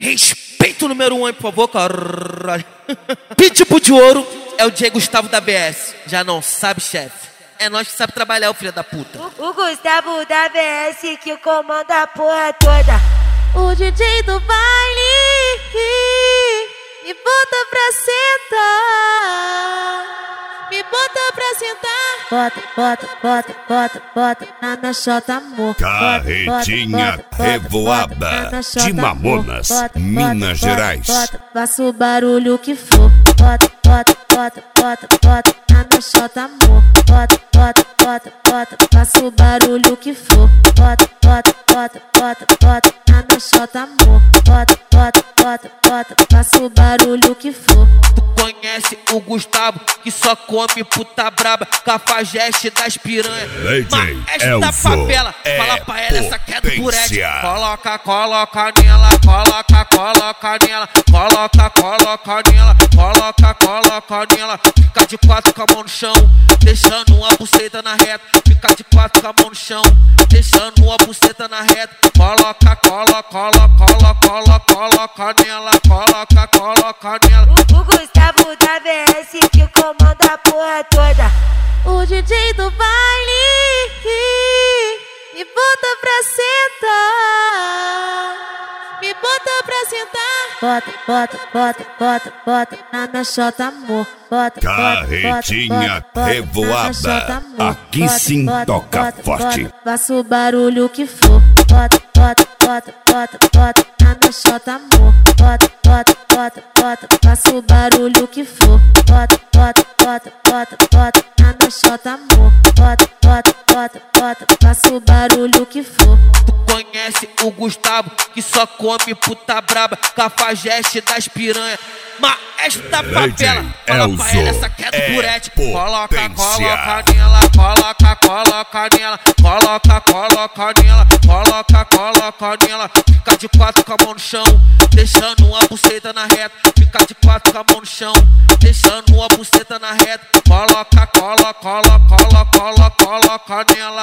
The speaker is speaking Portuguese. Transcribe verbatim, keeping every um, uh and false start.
Respeito o número um aí, por favor, caralho. Pitbull de ouro é o Diego Gustavo da B S. Já não sabe, chefe? É nós que sabe trabalhar, o filho da puta. O, o Gustavo da B S que comanda a porra toda. O D J do baile me bota pra sentar. Me bota pra sentar. Bota, bota, bota, bota, bota na minha chota, amor. Carretinha revoada de Mamonas, Minas Gerais. Faça o barulho que for. Bota, bota, bota, bota, bota na minha chota, amor. Bota, bota, bota, bota, faça o barulho que for. Bota, bota, bota, bota, bota na minha chota, amor. Bota, bota, bota, bota, faça o barulho que for. Conhece o Gustavo que só come puta braba, cafajeste das piranhas, maestro da favela. É fala pra ela essa queda do burete. potência. Coloca, coloca nela, coloca, coloca nela, coloca, coloca nela, coloca, coloca nela. Fica de quatro com a mão no chão, deixando uma buceta na reta. Fica de quatro com a mão no chão, deixando uma buceta na reta. Coloca, coloca, coloca, coloca, coloca nela, coloca, coloca nela. O Gustavo da B S que comanda a porra toda. O D J do baile me bota pra sentar. Me bota pra sentar. Bota, bota, bota, bota, bota na minha chota, amor. Bota, Carretinha revoada, aqui sim toca forte. Faça o barulho que for. Bota, bota, bota, bota, bota na minha chota, amor. Bota, bota, bota, bota, faça o barulho que for. Bota, bota, bota, bota, bota na minha chota, amor. Bota, bota, bota, bota, faça o barulho que for. Conhece o Gustavo que só come puta braba, cafajeste das piranhas, maestro da favela. Fala pra ela essa queda do burete. Coloca, coloca nela, coloca, coloca nela, coloca, coloca nela, coloca, coloca nela. Fica de quatro com a mão no chão, deixando uma buceta na reta. Fica de quatro com a mão no chão, deixando uma buceta na reta. Coloca, coloca, coloca, coloca, coloca nela.